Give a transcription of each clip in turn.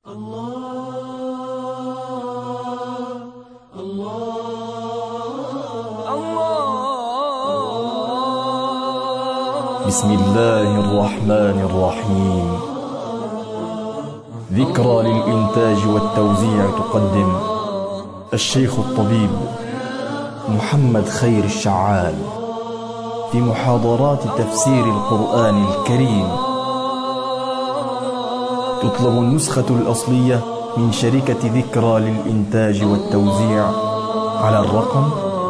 بسم الله الرحمن الرحيم. ذكرى للإنتاج والتوزيع تقدم الشيخ الطبيب محمد خير الشعال في محاضرات تفسير القرآن الكريم. تطلب النسخة الأصلية من شركة ذكرى للإنتاج والتوزيع على الرقم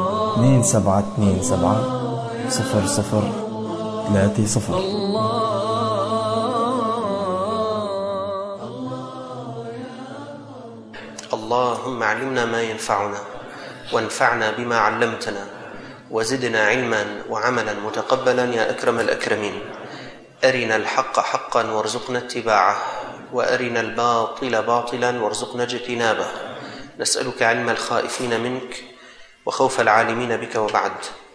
27270030. اللهم علمنا ما ينفعنا وانفعنا بما علمتنا وزدنا علما وعملا متقبلا يا أكرم الأكرمين. أرنا الحق حقا وارزقنا اتباعه، وأرنا الباطل باطلا وارزقنا اجتنابه. نسألك علم الخائفين منك وخوف العالمين بك. وبعد،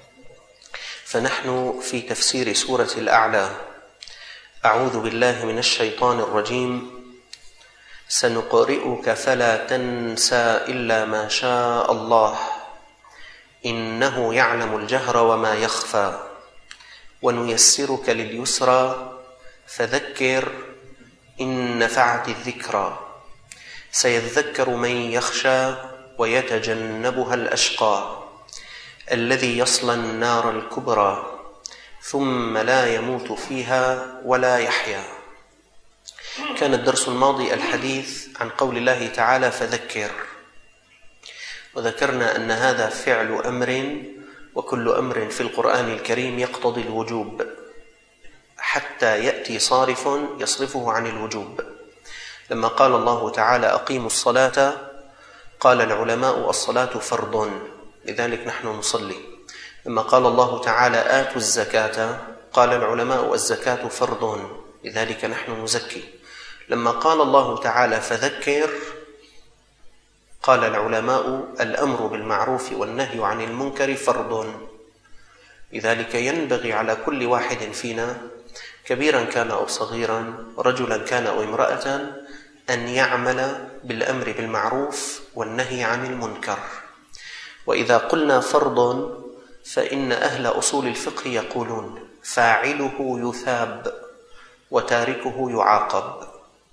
فنحن في تفسير سورة الأعلى. أعوذ بالله من الشيطان الرجيم. سنقرئك فلا تنسى إلا ما شاء الله إنه يعلم الجهر وما يخفى ونيسرك لليسرى فذكر إن نفعت الذكرى سيذكر من يخشى ويتجنبها الأشقى الذي يصلى النار الكبرى ثم لا يموت فيها ولا يحيا. كان الدرس الماضي الحديث عن قول الله تعالى فذكر، وذكرنا أن هذا فعل أمر، وكل أمر في القرآن الكريم يقتضي الوجوب حتى يأتي صارف يصرفه عن الوجوب. لما قال الله تعالى أقيموا الصلاة قال العلماء الصلاة فرض لذلك نحن نصلي. لما قال الله تعالى آتوا الزكاة قال العلماء الزكاة فرض لذلك نحن نزكي. لما قال الله تعالى فذكر قال العلماء الأمر بالمعروف والنهي عن المنكر فرض، لذلك ينبغي على كل واحد فينا كبيرا كان أو صغيرا، رجلا كان أو امرأة، أن يعمل بالأمر بالمعروف والنهي عن المنكر. وإذا قلنا فرض فإن أهل أصول الفقه يقولون فاعله يثاب وتاركه يعاقب.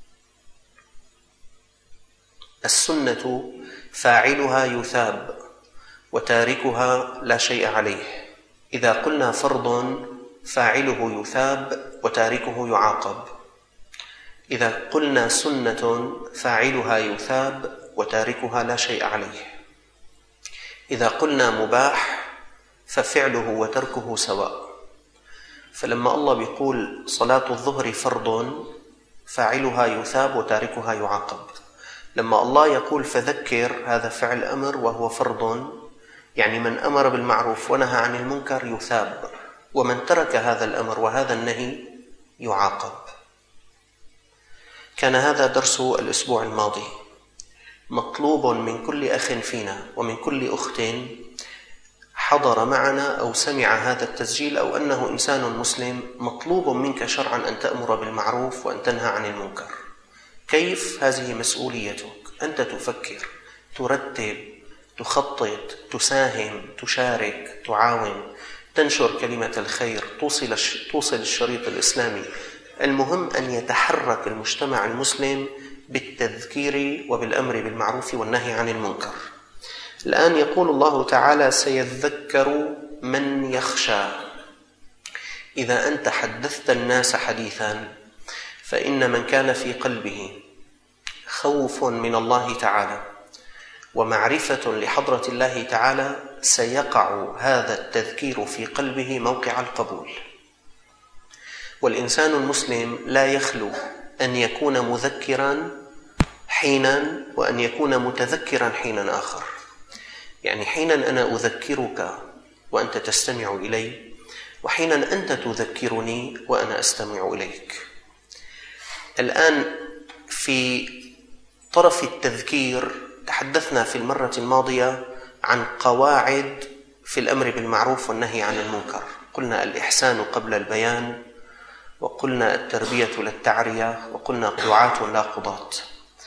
السنة فاعلها يثاب وتاركها لا شيء عليه. إذا قلنا فرض فاعله يثاب وتاركه يعاقب. إذا قلنا سنة فاعلها يثاب وتاركها لا شيء عليه. إذا قلنا مباح ففعله وتركه سواء. فلما الله بيقول صلاة الظهر فرض فاعلها يثاب وتاركها يعاقب. لما الله يقول فذكر هذا فعل أمر وهو فرض، يعني من أمر بالمعروف ونهى عن المنكر يثاب، ومن ترك هذا الأمر وهذا النهي يعاقب. كان هذا درس الأسبوع الماضي. مطلوب من كل أخ فينا ومن كل أخت حضر معنا أو سمع هذا التسجيل أو أنه إنسان مسلم، مطلوب منك شرعا أن تأمر بالمعروف وأن تنهى عن المنكر. كيف؟ هذه مسؤوليتك. أنت تفكر، ترتب، تخطط، تساهم، تشارك، تعاون، تنشر كلمة الخير، توصل الشريط الإسلامي. المهم أن يتحرك المجتمع المسلم بالتذكير وبالأمر بالمعروف والنهي عن المنكر. الآن يقول الله تعالى سيذكر من يخشى. إذا أنت حدثت الناس حديثا فإن من كان في قلبه خوف من الله تعالى ومعرفة لحضرة الله تعالى سيقع هذا التذكير في قلبه موقع القبول. والإنسان المسلم لا يخلو أن يكون مذكرا حينا وأن يكون متذكرا حينا آخر. يعني حينا أنا أذكرك وأنت تستمع إلي، وحينا أنت تذكرني وأنا أستمع إليك. الآن في طرف التذكير تحدثنا في المرة الماضية عن قواعد في الأمر بالمعروف والنهي عن المنكر. قلنا الإحسان قبل البيان، وقلنا التربية لا التعرية، وقلنا دعاة لا قضاة.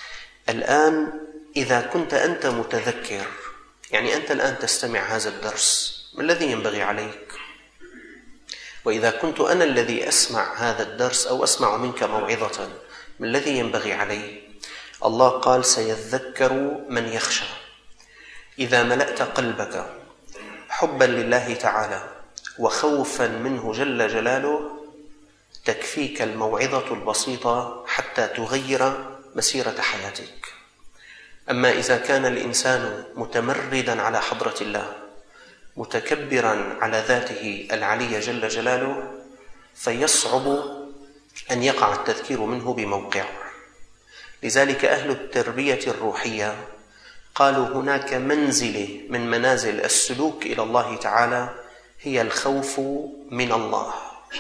الآن إذا كنت أنت متذكر، يعني أنت الآن تستمع هذا الدرس، ما الذي ينبغي عليك؟ وإذا كنت أنا الذي أسمع هذا الدرس أو أسمع منك موعظة، ما الذي ينبغي علي؟ الله قال: سيذكر من يخشى. إذا ملأت قلبك حبا لله تعالى وخوفا منه جل جلاله، تكفيك الموعظة البسيطة حتى تغير مسيرة حياتك. أما إذا كان الإنسان متمردا على حضرة الله، متكبرا على ذاته العلي جل جلاله، فيصعب أن يقع التذكير منه بموقع. لذلك أهل التربية الروحية قالوا هناك منزلة من منازل السلوك إلى الله تعالى هي الخوف من الله،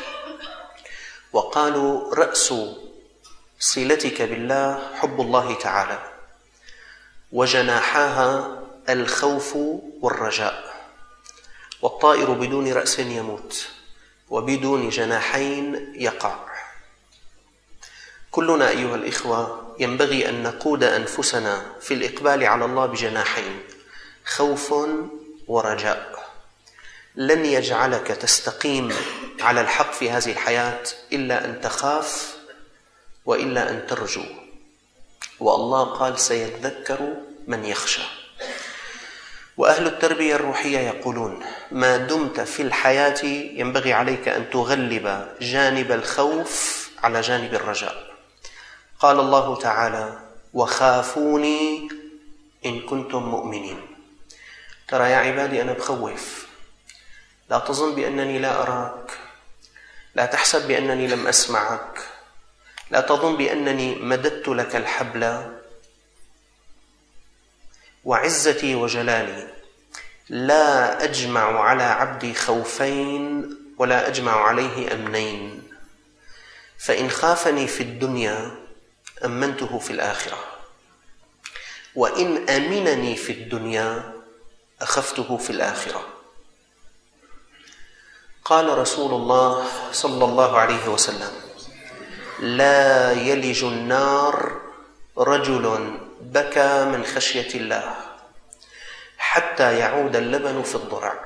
وقالوا رأس صلتك بالله حب الله تعالى، وجناحاها الخوف والرجاء. والطائر بدون رأس يموت، وبدون جناحين يقع. كلنا أيها الإخوة ينبغي أن نقود أنفسنا في الإقبال على الله بجناحين: خوف ورجاء. لن يجعلك تستقيم على الحق في هذه الحياة إلا أن تخاف وإلا أن ترجو. والله قال: سيذكر من يخشى. وأهل التربية الروحية يقولون ما دمت في الحياة ينبغي عليك أن تغلب جانب الخوف على جانب الرجاء. قال الله تعالى: وخافوني إن كنتم مؤمنين. ترى يا عبادي أنا بخوف، لا تظن بأنني لا أراك، لا تحسب بأنني لم أسمعك، لا تظن بأنني مددت لك الحبل. وعزتي وجلالي لا أجمع على عبدي خوفين ولا أجمع عليه أمنين، فإن خافني في الدنيا أمنته في الآخرة، وإن أمنني في الدنيا أخفته في الآخرة. قال رسول الله صلى الله عليه وسلم: لا يلج النار رجل بكى من خشية الله حتى يعود اللبن في الضرع.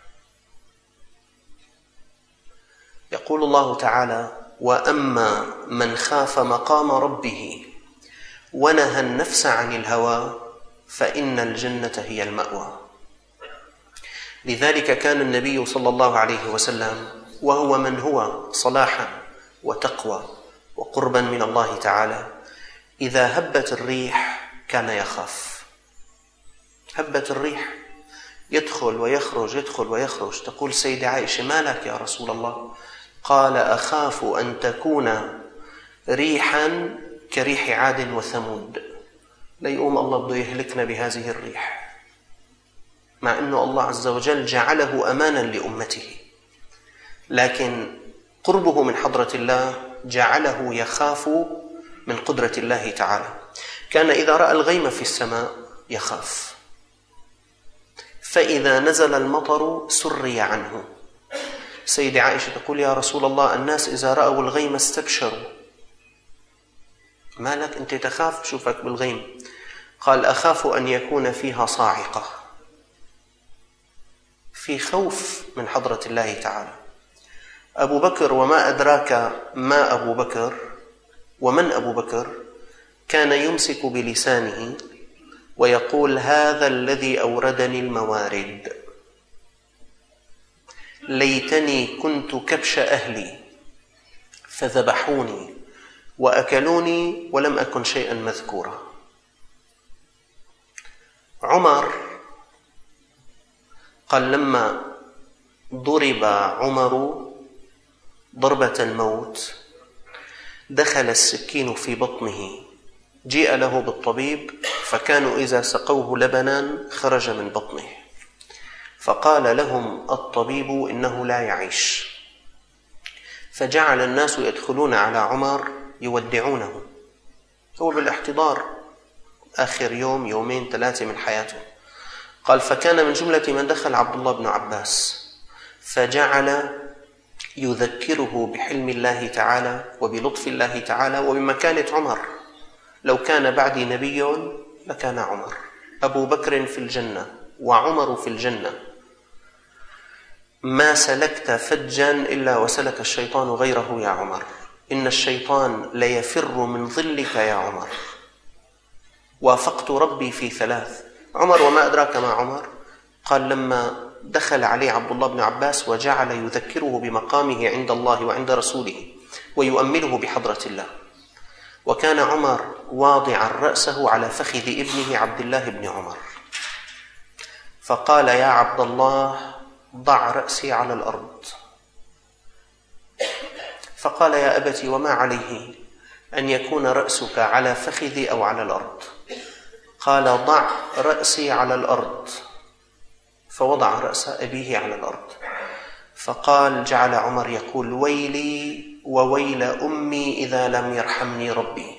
يقول الله تعالى: وأما من خاف مقام ربه ونهى النفس عن الهوى فإن الجنة هي المأوى. لذلك كان النبي صلى الله عليه وسلم وهو من هو صلاحا وتقوى وقربا من الله تعالى، إذا هبت الريح كان يخاف. هبت الريح، يدخل ويخرج يدخل ويخرج. تقول سيدة عائشة: ما لك يا رسول الله؟ قال: أخاف أن تكون ريحا كريح عاد وثمود، ليقوم الله بده يهلكنا بهذه الريح، مع أنه الله عز وجل جعله أمانا لأمته، لكن قربه من حضرة الله جعله يخاف من قدرة الله تعالى. كان إذا رأى الغيم في السماء يخاف، فإذا نزل المطر سري عنه. سيدة عائشة تقول: يا رسول الله، الناس إذا رأوا الغيم استبشروا. ما لك أنت تخاف؟ شوفك بالغيم. قال: أخاف أن يكون فيها صاعقة. في خوف من حضرة الله تعالى. أبو بكر، وما أدراك ما أبو بكر ومن أبو بكر، كان يمسك بلسانه ويقول: هذا الذي أوردني الموارد، ليتني كنت كبش أهلي فذبحوني وأكلوني ولم أكن شيئا مذكورا. عمر قال: لما ضرب عمر ضربة الموت دخل السكين في بطنه، جيء له بالطبيب، فكانوا إذا سقوه لبنا خرج من بطنه، فقال لهم الطبيب: إنه لا يعيش. فجعل الناس يدخلون على عمر يودعونه، هو بالاحتضار آخر يوم يومين ثلاثة من حياته. قال: فكان من جملة من دخل عبد الله بن عباس، فجعل يذكره بحلم الله تعالى وبلطف الله تعالى وبمكانة عمر. لو كان بعدي نبي لكان عمر. أبو بكر في الجنة وعمر في الجنة، ما سلكت فجا إلا وسلك الشيطان غيره يا عمر، إن الشيطان ليفر من ظلك يا عمر. وافقت ربي في 3. عمر وما أدراك ما عمر؟ قال لما دخل عليه عبد الله بن عباس وجعل يذكره بمقامه عند الله وعند رسوله ويؤمله بحضرة الله، وكان عمر واضعا رأسه على فخذ ابنه عبد الله بن عمر، فقال يا عبد الله ضع رأسي على الأرض. فقال يا أبتي وما عليه أن يكون رأسك على فخذي أو على الأرض؟ قال ضع رأسي على الأرض. فوضع رأس أبيه على الأرض. فقال جعل عمر يقول ويلي وويل أمي إذا لم يرحمني ربي،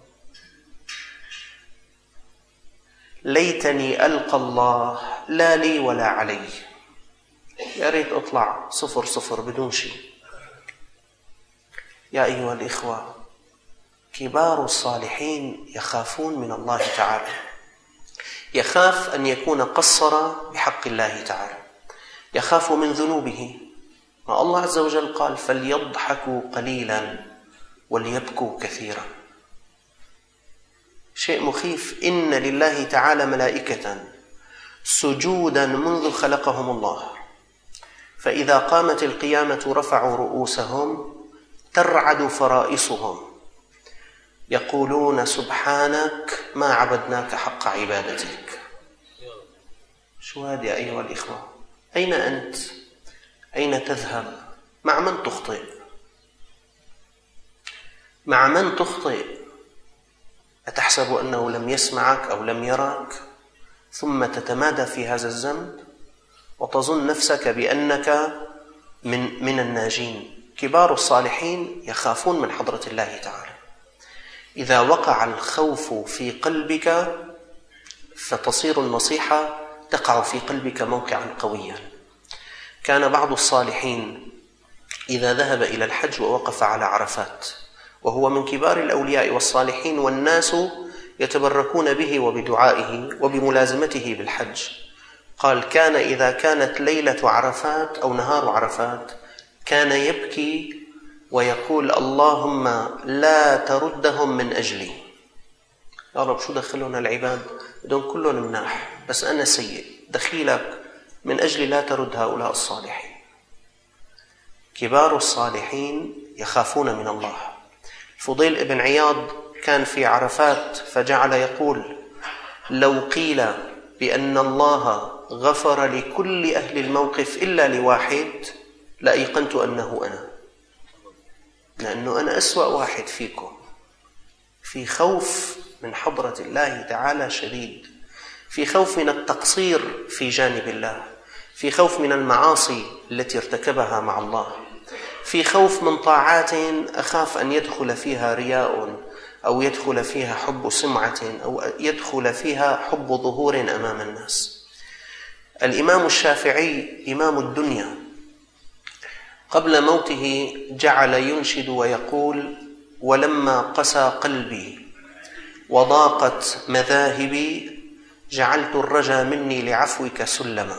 ليتني ألقى الله لا لي ولا علي، يا ريت أطلع 0 بدون شيء. يا أيها الإخوة، كبار الصالحين يخافون من الله تعالى، يخاف أن يكون قصر بحق الله تعالى، يخاف من ذنوبه. ما الله عز وجل قال فليضحكوا قليلا وليبكوا كثيرا. شيء مخيف. إن لله تعالى ملائكة سجودا منذ خلقهم الله، فإذا قامت القيامة رفعوا رؤوسهم ترعد فرائصهم يقولون سبحانك ما عبدناك حق عبادتك. شو هذا يا أيها الإخوة؟ أين أنت؟ أين تذهب؟ مع من تخطئ؟ مع من تخطئ؟ أتحسب أنه لم يسمعك أو لم يراك ثم تتمادى في هذا الذنب وتظن نفسك بأنك من الناجين؟ كبار الصالحين يخافون من حضرة الله تعالى. إذا وقع الخوف في قلبك فتصير النصيحة تقع في قلبك موقعا قويا. كان بعض الصالحين إذا ذهب إلى الحج ووقف على عرفات وهو من كبار الأولياء والصالحين والناس يتبركون به وبدعائه وبملازمته بالحج، قال كان إذا كانت ليلة عرفات أو نهار عرفات كان يبكي ويقول اللهم لا تردهم من أجلي. يا رب شو دخلنا العباد بدون كلهم مناح، بس أنا سيء، دخيلك من أجل لا ترد هؤلاء الصالحين. كبار الصالحين يخافون من الله. فضيل ابن عياض كان في عرفات فجعل يقول لو قيل بأن الله غفر لكل أهل الموقف إلا لواحد لأيقنت أنه أنا، لأنه أنا أسوأ واحد فيكم. في خوف من حضرة الله تعالى شديد، في خوف من التقصير في جانب الله، في خوف من المعاصي التي ارتكبها مع الله، في خوف من طاعات أخاف أن يدخل فيها رياء أو يدخل فيها حب سمعة أو يدخل فيها حب ظهور أمام الناس. الإمام الشافعي إمام الدنيا قبل موته جعل ينشد ويقول ولما قسى قلبي وضاقت مذاهبي جعلت الرجا مني لعفوك سلما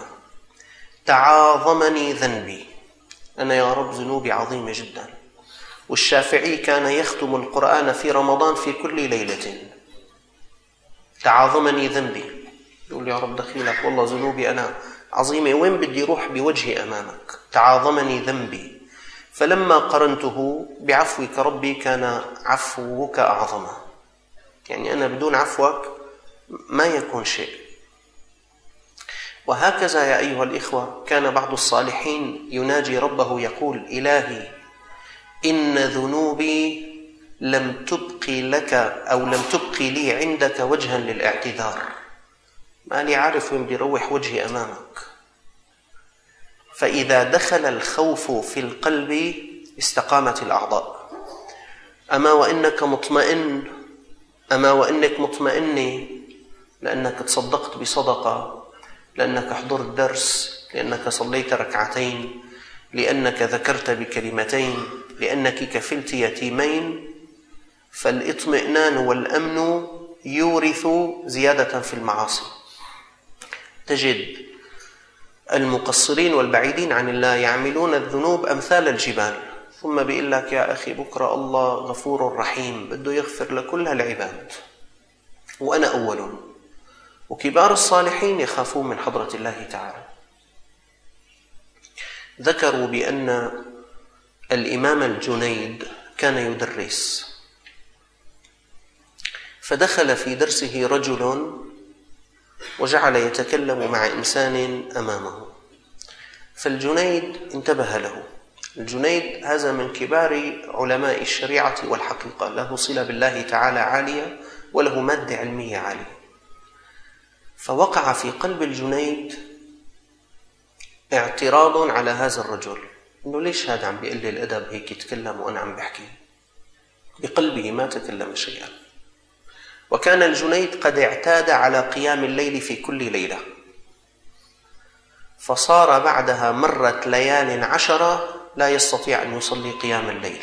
تعاظمني ذنبي. أنا يا رب ذنوبي عظيمة جدا. والشافعي كان يختم القرآن في رمضان في كل ليلة. تعاظمني ذنبي، يقول يا رب دخيلك والله ذنوبي أنا عظيمة، وين بدي روح بوجهي أمامك؟ تعاظمني ذنبي. فلما قرنته بعفوك ربي كان عفوك أعظم. يعني أنا بدون عفوك ما يكون شيء. وهكذا يا أيها الإخوة كان بعض الصالحين يناجي ربه يقول إلهي إن ذنوبي لم تبقي لك أو لم تبقي لي عندك وجها للاعتذار، ما لي عارف وين بدي روح وجهي أمامك. فإذا دخل الخوف في القلب استقامت الأعضاء. أما وإنك مطمئن، أما وإنك مطمئنة لأنك تصدقت بصدقة، لأنك حضرت درس، لأنك صليت ركعتين، لأنك ذكرت بكلمتين، لأنك كفلت يتيمين، فالاطمئنان والأمن يورث زيادة في المعاصي. تجد المقصرين والبعيدين عن الله يعملون الذنوب أمثال الجبال، ثم بيقول لك يا أخي بكرة الله غفور رحيم بده يغفر لكل هالعباد وأنا أولهم. وكبار الصالحين يخافون من حضرة الله تعالى. ذكروا بأن الإمام الجنيد كان يدرس، فدخل في درسه رجل وجعل يتكلم مع إنسان أمامه، فالجنيد انتبه له. الجنيد هذا من كبار علماء الشريعة والحقيقة، له صلة بالله تعالى عالية وله مادة علمية عالية. فوقع في قلب الجنيد اعتراض على هذا الرجل، إنه ليش هذا عم بيقول لي الأدب هيك يتكلم وأنا عم بحكي؟ بقلبه ما تكلم شيئا. وكان الجنيد قد اعتاد على قيام الليل في كل ليلة، فصار بعدها مرت ليال 10 لا يستطيع أن يصلي قيام الليل.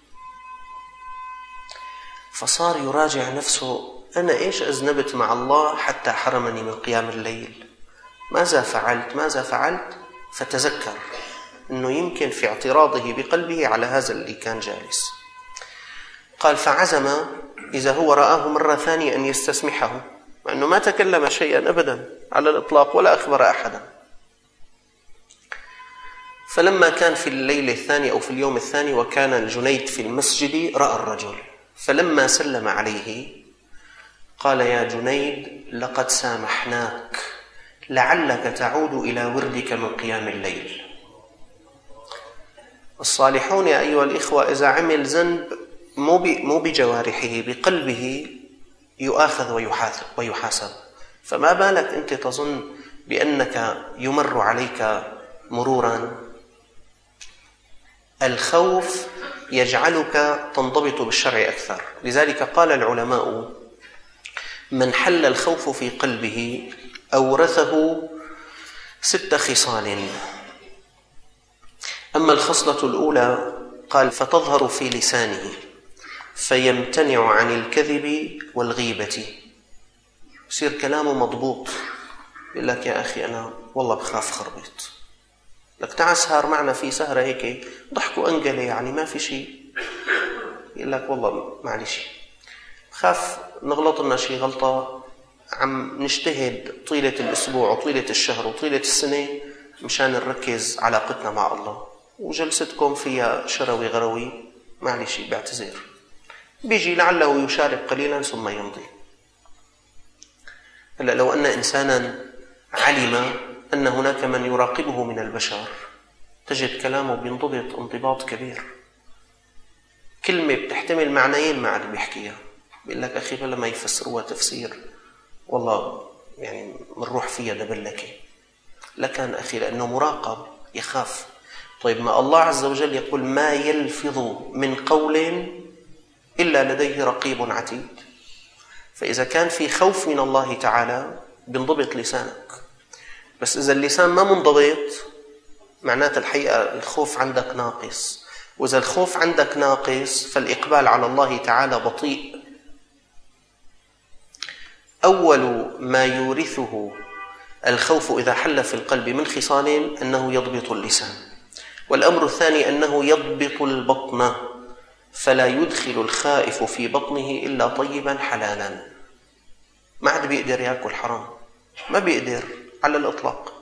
فصار يراجع نفسه، أنا إيش أذنبت مع الله حتى حرمني من قيام الليل؟ ماذا فعلت؟ فتذكر أنه يمكن في اعتراضه بقلبه على هذا اللي كان جالس. قال فعزم إذا هو رآه مرة ثانية أن يستسمحه، مع أنه ما تكلم شيئا أبدا على الإطلاق ولا أخبر أحدا. فلما كان في الليلة الثانية أو في اليوم الثاني وكان الجنيد في المسجد، رأى الرجل، فلما سلم عليه قال يا جنيد لقد سامحناك، لعلك تعود إلى وردك من قيام الليل. الصالحون يا أيها الإخوة إذا عمل ذنب مو بجوارحه بقلبه يؤاخذ ويحاسب، فما بالك أنت تظن بأنك يمر عليك مرورا؟ الخوف يجعلك تنضبط بالشرع أكثر. لذلك قال العلماء من حل الخوف في قلبه أورثه 6 خصال. أما الخصلة الأولى قال فتظهر في لسانه فيمتنع عن الكذب والغيبة، يصير كلامه مضبوط. يقول لك يا أخي أنا والله بخاف خربط، لك تعال سهر معنا في سهرة هيك ضحكوا أنقلة يعني ما في شيء. يقول لك والله معلش بخاف نغلط لنا شيء غلطة، عم نجتهد طيلة الأسبوع وطيلة الشهر وطيلة السنة مشان نركز علاقتنا مع الله، وجلستكم فيها شروي غروي معلش بعتذر. بيجي لعله يشارك قليلا ثم يمضي. هلا لو أن إنسانا علم أن هناك من يراقبه من البشر تجد كلامه بينضبط انضباط كبير. كلمة بتحتمل معنيين مع اللي بيحكيها، بيقول لك أخي بلا ما يفسروها تفسير والله يعني منروح فيها دبلكة، لكن أخي لأنه مراقب يخاف. طيب ما الله عز وجل يقول ما يلفظ من قول إلا لديه رقيب عتيد. فإذا كان في خوف من الله تعالى بينضبط لسانك، بس إذا اللسان ما منضبط معناته الحقيقة الخوف عندك ناقص، وإذا الخوف عندك ناقص فالإقبال على الله تعالى بطيء. أول ما يورثه الخوف إذا حل في القلب من خصال أنه يضبط اللسان، والأمر الثاني أنه يضبط البطن، فلا يدخل الخائف في بطنه إلا طيبا حلالا. ما عاد بيقدر يأكل حرام، ما بيقدر على الإطلاق.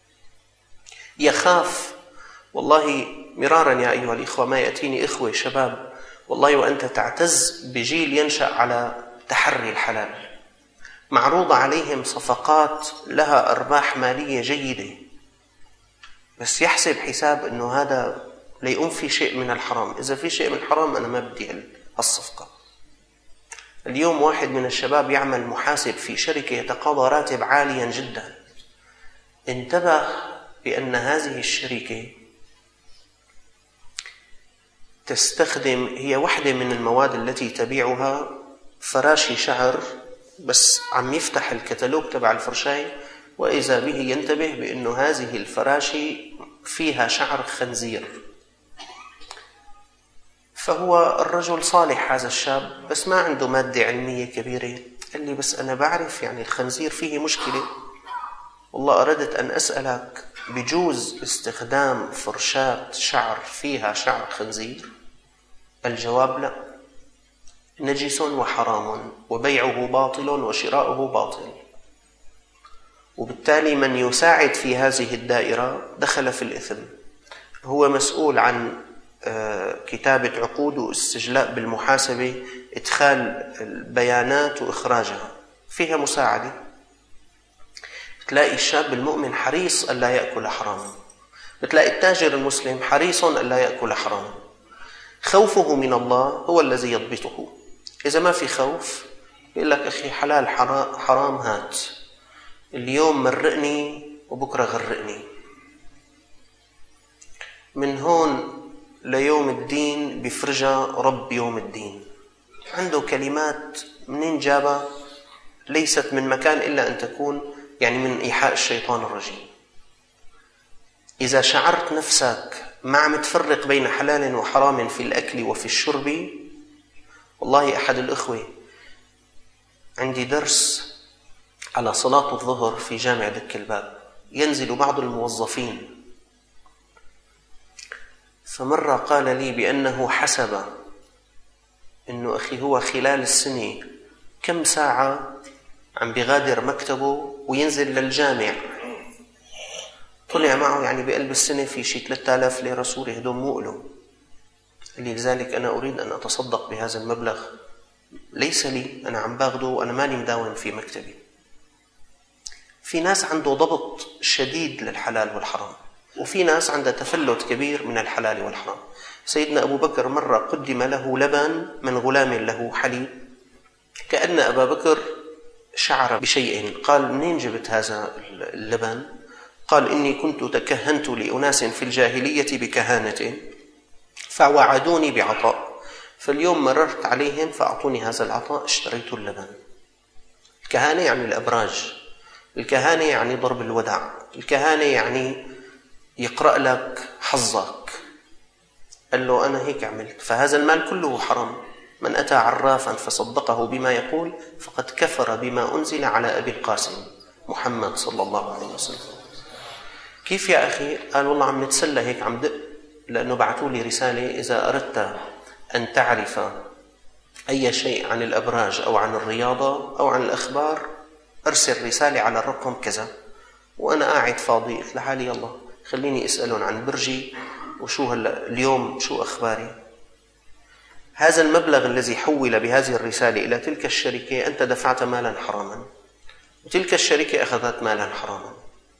يخاف والله مرارا يا أيها الإخوة، ما يأتيني إخوة شباب والله وأنت تعتز بجيل ينشأ على تحري الحلال، معروضة عليهم صفقات لها أرباح مالية جيدة، بس يحسب حساب أنه هذا ليقوم في شيء من الحرام. إذا في شيء من الحرام أنا ما بدي الصفقة. اليوم واحد من الشباب يعمل محاسب في شركة يتقاضى راتب عاليا جدا، انتبه بأن هذه الشركة تستخدم هي واحدة من المواد التي تبيعها فراشي شعر، بس عم يفتح الكتالوج تبع الفرشاي وإذا به ينتبه بأنه هذه الفراشي فيها شعر خنزير. فهو الرجل صالح هذا الشاب، بس ما عنده مادة علمية كبيرة. قال لي بس أنا بعرف يعني الخنزير فيه مشكلة، والله أردت أن أسألك بجوز استخدام فرشاة شعر فيها شعر خنزير؟ الجواب لا، نجس وحرام وبيعه باطل وشراؤه باطل. وبالتالي من يساعد في هذه الدائرة دخل في الإثم. هو مسؤول عن كتابة عقود واستجلاء بالمحاسبة، إدخال البيانات وإخراجها، فيها مساعدة. بتلاقي الشاب المؤمن حريص ألا يأكل حراما، بتلاقي التاجر المسلم حريص ألا يأكل حراما. خوفه من الله هو الذي يضبطه. إذا ما في خوف يقول لك أخي حلال حرام هات، اليوم مرقني وبكرة غرقني. من هون ليوم الدين بفرجة رب يوم الدين. عنده كلمات منين جابها؟ ليست من مكان إلا أن تكون يعني من إيحاء الشيطان الرجيم. إذا شعرت نفسك ما عم تفرق بين حلال وحرام في الأكل وفي الشرب، والله أحد الإخوة عندي درس على صلاة الظهر في جامع دك الباب، ينزل بعض الموظفين، فمرة قال لي بأنه حسب أنه أخي هو خلال السنة كم ساعة عم بغادر مكتبه وينزل للجامع، طلع معه يعني بقلب السنة في شيء 3000 ليرة سوري، هدوم مؤلم. لذلك أنا أريد أن أتصدق بهذا المبلغ، ليس لي، أنا عم باخده وأنا مالي مداوم في مكتبي. في ناس عنده ضبط شديد للحلال والحرام، وفي ناس عندها تفلت كبير من الحلال والحرام. سيدنا أبو بكر مرة قدم له لبن من غلام له حليب، كأن أبا بكر شعر بشيء، قال منين جبت هذا اللبن؟ قال إني كنت تكهنت لأناس في الجاهلية بكهانة فوعدوني بعطاء، فاليوم مررت عليهم فأعطوني هذا العطاء، اشتريت اللبن. الكهانة يعني الأبراج، الكهانة يعني ضرب الودع، الكهانة يعني يقرأ لك حظك. قال له أنا هيك عملت، فهذا المال كله حرام. من أتى عرافا فصدقه بما يقول فقد كفر بما أنزل على أبي القاسم محمد صلى الله عليه وسلم. كيف يا أخي؟ قال والله عم نتسلى هيك، عم دق، لأنه بعثوا لي رسالة إذا أردت أن تعرف أي شيء عن الأبراج أو عن الرياضة أو عن الأخبار أرسل رسالة على الرقم كذا. وأنا قاعد فاضي، قلت لحالي يلا خليني أسألهم عن برجي وشو اليوم شو أخباري. هذا المبلغ الذي حول بهذه الرسالة إلى تلك الشركة أنت دفعت مالا حراما، وتلك الشركة أخذت مالا حراما.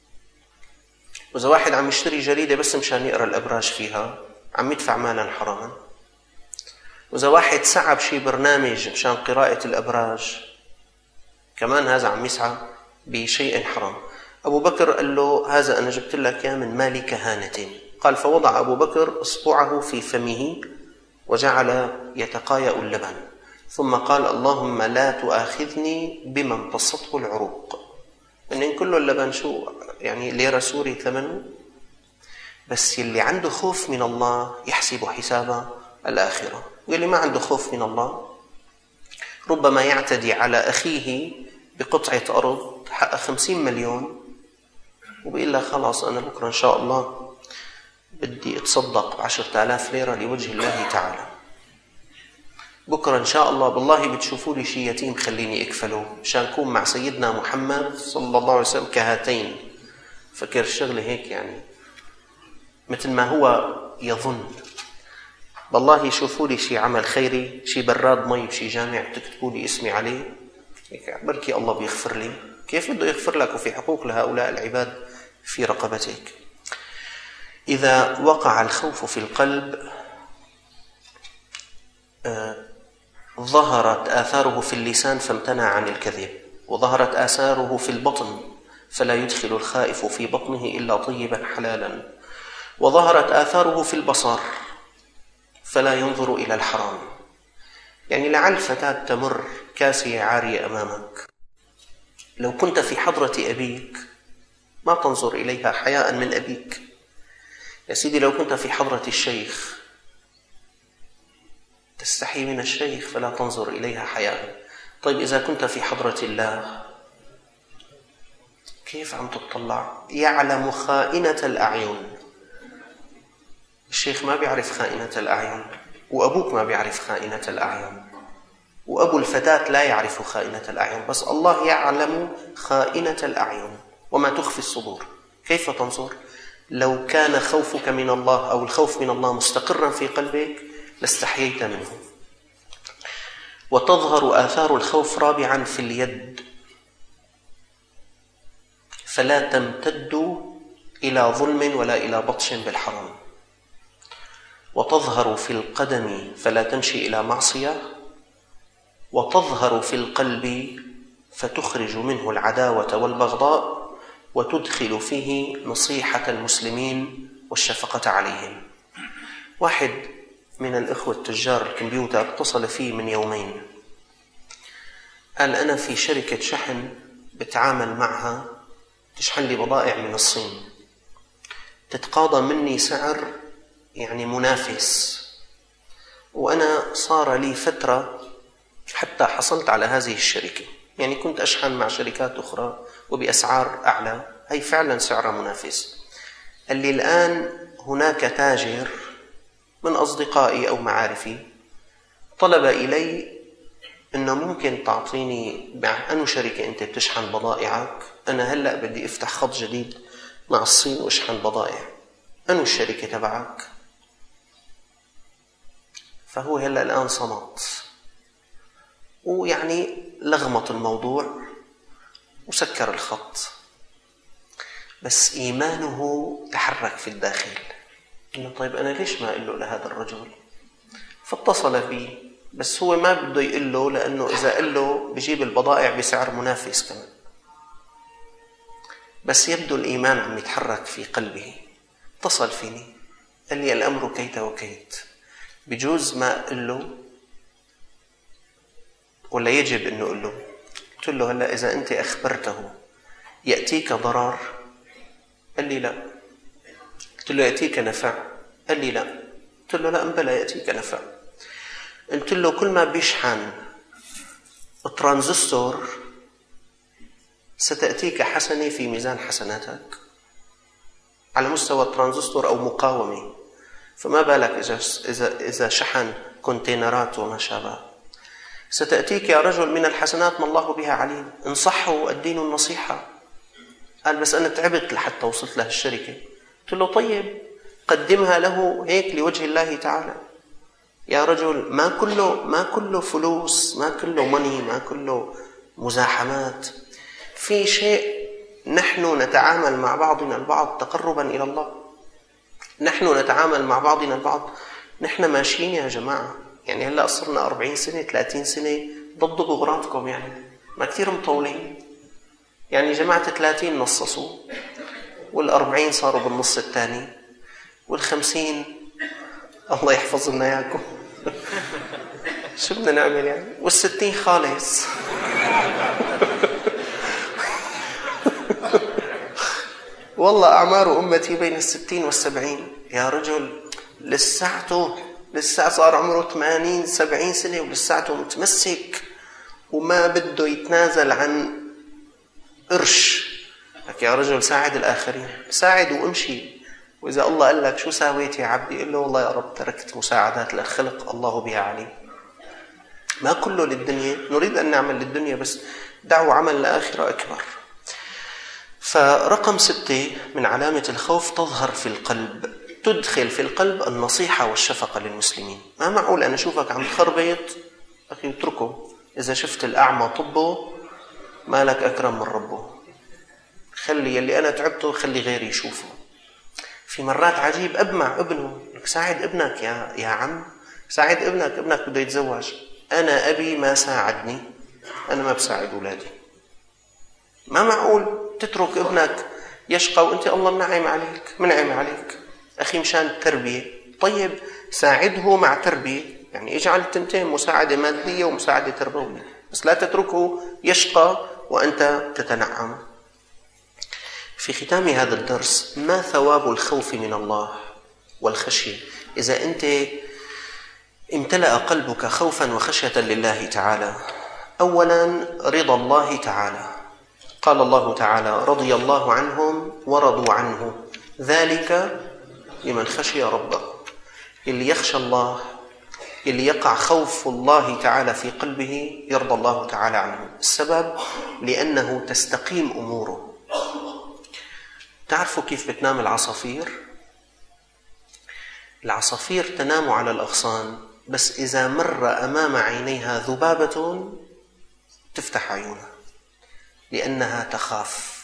وإذا واحد عم يشتري جريدة بس مشان يقرأ الأبراج فيها عم يدفع مالا حراما. وإذا واحد سعى بشي برنامج مشان قراءة الأبراج كمان هذا عم يسعى بشيء حرام. أبو بكر قال له هذا أنا جبت لك يا من مال كهانة. قال فوضع أبو بكر إصبعه في فمه وجعل يتقايأ اللبن، ثم قال اللهم لا تؤاخذني بما امتصته العروق. إن كله اللبن شو يعني ليرة سوري ثمنه، بس اللي عنده خوف من الله يحسب حساب الآخرة، واللي ما عنده خوف من الله ربما يعتدي على أخيه بقطعة أرض حق 50 مليون وبيقول له خلاص أنا بكرة إن شاء الله بدي أتصدق 10,000 ليرة لوجه الله تعالى، بكرة إن شاء الله بالله بتشوفوا لي شي يتيم خليني أكفله مشان أكون مع سيدنا محمد صلى الله عليه وسلم كهاتين. فكر الشغلة هيك يعني مثل ما هو يظن. بالله شوفوا لي شي عمل خيري، شي براد مي بشي جامع تكتبوا لي اسمي عليه، بركي الله بيغفر لي. كيف بده يغفر لك وفي حقوق لهؤلاء العباد في رقبتك؟ إذا وقع الخوف في القلب ظهرت آثاره في اللسان فامتنع عن الكذب، وظهرت آثاره في البطن فلا يدخل الخائف في بطنه إلا طيبا حلالا، وظهرت آثاره في البصر فلا ينظر إلى الحرام. يعني لعل فتاة تمر كاسية عارية أمامك، لو كنت في حضرة أبيك ما تنظر إليها حياء من أبيك. يا سيدي لو كنت في حضرة الشيخ تستحي من الشيخ فلا تنظر إليها حياء. طيب إذا كنت في حضرة الله كيف عم تطلع؟ يعلم خائنة الأعين. الشيخ ما بيعرف خائنة الأعين، وأبوك ما بيعرف خائنة الأعين، وأبو الفتاة لا يعرف خائنة الأعين، بس الله يعلم خائنة الأعين وما تخفي الصدور. كيف تنظر؟ لو كان خوفك من الله أو الخوف من الله مستقرا في قلبك لاستحييت منه. وتظهر آثار الخوف رابعا في اليد، فلا تمتد إلى ظلم ولا إلى بطش بالحرام. وتظهر في القدم فلا تمشي إلى معصية. وتظهر في القلب فتخرج منه العداوة والبغضاء وتدخل فيه نصيحة المسلمين والشفقة عليهم. واحد من الإخوة التجار الكمبيوتر اتصل فيه من يومين، قال أنا في شركة شحن بتعامل معها تشحن لي بضائع من الصين، تتقاضى مني سعر يعني منافس، وأنا صار لي فترة حتى حصلت على هذه الشركة، يعني كنت أشحن مع شركات أخرى وبأسعار أعلى، هي فعلا سعر منافس. قال لي الآن هناك تاجر من أصدقائي أو معارفي طلب إلي إنه ممكن تعطيني مع أنه شركة أنت بتشحن بضائعك، أنا هلأ بدي أفتح خط جديد مع الصين وأشحن بضائع، أنه الشركة تبعك؟ فهو هلأ الآن صمت، ويعني لغمط الموضوع وسكر الخط، بس إيمانه تحرك في الداخل إنه طيب أنا ليش ما أقول له لهذا الرجل؟ فاتصل بي، بس هو ما بده يقول له لأنه إذا قال له بجيب البضائع بسعر منافس كمان، بس يبدو الإيمان عم يتحرك في قلبه. اتصل فيني قال لي الأمر كيت وكيت، بجوز ما أقول له ولا يجب أنه أقول له؟ قلت له هلأ إذا أنت أخبرته يأتيك ضرر؟ قال لي لا. قلت له يأتيك نفع؟ قال لي لا. قلت له لا أنبلا يأتيك نفع. قلت له كل ما بيشحن الترانزستور ستأتيك حسنة في ميزان حسناتك على مستوى الترانزستور أو مقاومة، فما بالك إذا شحن كونتينرات وما شابه. ستأتيك يا رجل من الحسنات ما الله بها عليم، انصحه الدين النصيحة. قال بس أنا تعبت لحتى وصلت له الشركة. قلت له طيب قدمها له هيك لوجه الله تعالى يا رجل، ما كله فلوس، ما كله مني، ما كله مزاحمات، في شيء نحن نتعامل مع بعضنا البعض تقربا إلى الله، نحن نتعامل مع بعضنا البعض، نحن ماشيين يا جماعة، يعني هلأ صرنا 40 سنة 30 سنة ضد بغراتكم، يعني ما كثير مطولين، يعني جماعة 30 نصصوا، وال40 صاروا بالنص الثاني، وال50 الله يحفظ لنا اياكم شو بدنا نعمل يعني، وال60 خالص والله أعمار أمتي بين 60 و70 يا رجل، لساعته صار عمره 80 70 سنة ولساعته متمسك وما بده يتنازل عن قرش. لك يا رجل ساعد الآخرين، ساعد وامشي، وإذا الله قال لك شو ساويت يا عبدي قل له والله يا رب تركت مساعدات للخلق الله بها عليم. ما كله للدنيا، نريد أن نعمل للدنيا بس دعوا عمل الآخرة أكبر. فرقم 6 من علامة الخوف تظهر في القلب، تدخل في القلب النصيحة والشفقة للمسلمين. ما معقول أنا أشوفك عم تخربط أخي اتركه، إذا شفت الأعمى طبه ما لك أكرم من ربه، خلي اللي أنا تعبته خلي غيري يشوفه. في مرات عجيب أب مع ابنه، ساعد ابنك يا عم، ساعد ابنك بده يتزوج، أنا أبي ما ساعدني، أنا ما بساعد أولادي. ما معقول تترك ابنك يشقى وأنت الله منعم عليك أخي مشان التربية. طيب ساعده مع تربية، يعني اجعل التنتين مساعدة مادية ومساعدة تربوية، بس لا تتركه يشقى وأنت تتنعم. في ختام هذا الدرس، ما ثواب الخوف من الله والخشية؟ إذا أنت امتلأ قلبك خوفا وخشية لله تعالى. أولا رضا الله تعالى، قال الله تعالى: رضي الله عنهم ورضوا عنه ذلك لمن خشي ربه. اللي يخشى الله، اللي يقع خوف الله تعالى في قلبه، يرضى الله تعالى عنه. السبب لأنه تستقيم أموره. تعرفوا كيف بتنام العصافير؟ العصافير تنام على الأغصان، بس إذا مر أمام عينيها ذبابة تفتح عيونها، لأنها تخاف.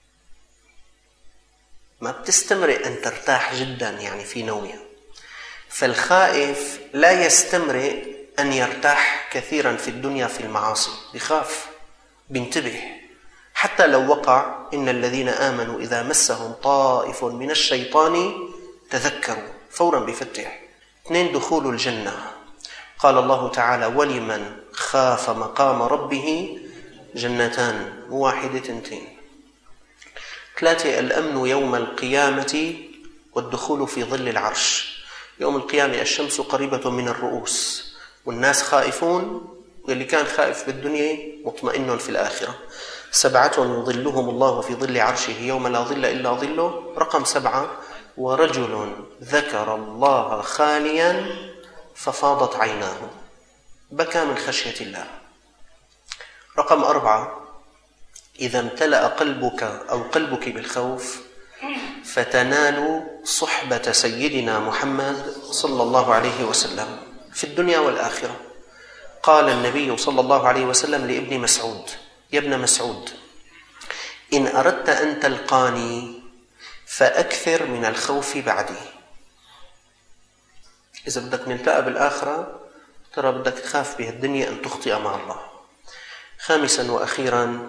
ما بتستمرئ أن ترتاح جدا يعني في نومها. فالخائف لا يستمرئ أن يرتاح كثيرا في الدنيا في المعاصي، بخاف، بينتبه. حتى لو وقع: إن الذين آمنوا إذا مسهم طائف من الشيطان تذكروا، فورا بيفتح. 2 دخول الجنة، قال الله تعالى: ولمن خاف مقام ربه جنتان، مو واحدة 2. 3 الأمن يوم القيامة والدخول في ظل العرش. يوم القيامة الشمس قريبة من الرؤوس، والناس خائفون، واللي كان خائف بالدنيا مطمئن في الآخرة. 7 يظلهم الله في ظل عرشه يوم لا ظل إلا ظله. رقم 7 ورجل ذكر الله خاليا ففاضت عيناه، بكى من خشية الله. رقم 4 إذا امتلأ قلبك أو قلبك بالخوف فتنال صحبة سيدنا محمد صلى الله عليه وسلم في الدنيا والآخرة. قال النبي صلى الله عليه وسلم لابن مسعود: يا ابن مسعود، إن أردت أن تلقاني فأكثر من الخوف بعدي. إذا بدك نلتقى بالآخرة ترى بدك تخاف بهالدنيا أن تخطئ مع الله. 5 وأخيرا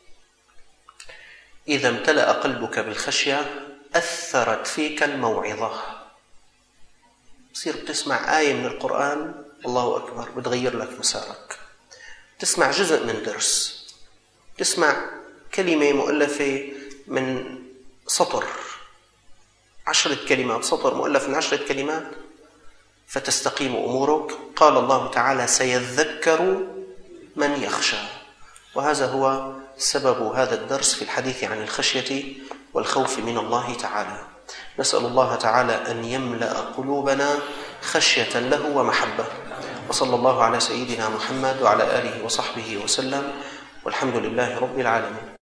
إذا امتلأ قلبك بالخشية أثرت فيك الموعظة. تصير بتسمع آية من القرآن، الله أكبر، بتغير لك مسارك. تسمع جزء من درس، تسمع كلمة مؤلفة من سطر، 10 كلمات، سطر مؤلف من 10 كلمات، فتستقيم أمورك. قال الله تعالى: سيذكر من يخشى. وهذا هو سبب هذا الدرس في الحديث عن الخشية والخوف من الله تعالى. نسأل الله تعالى أن يملأ قلوبنا خشية له ومحبة. وصلى الله على سيدنا محمد وعلى آله وصحبه وسلم، والحمد لله رب العالمين.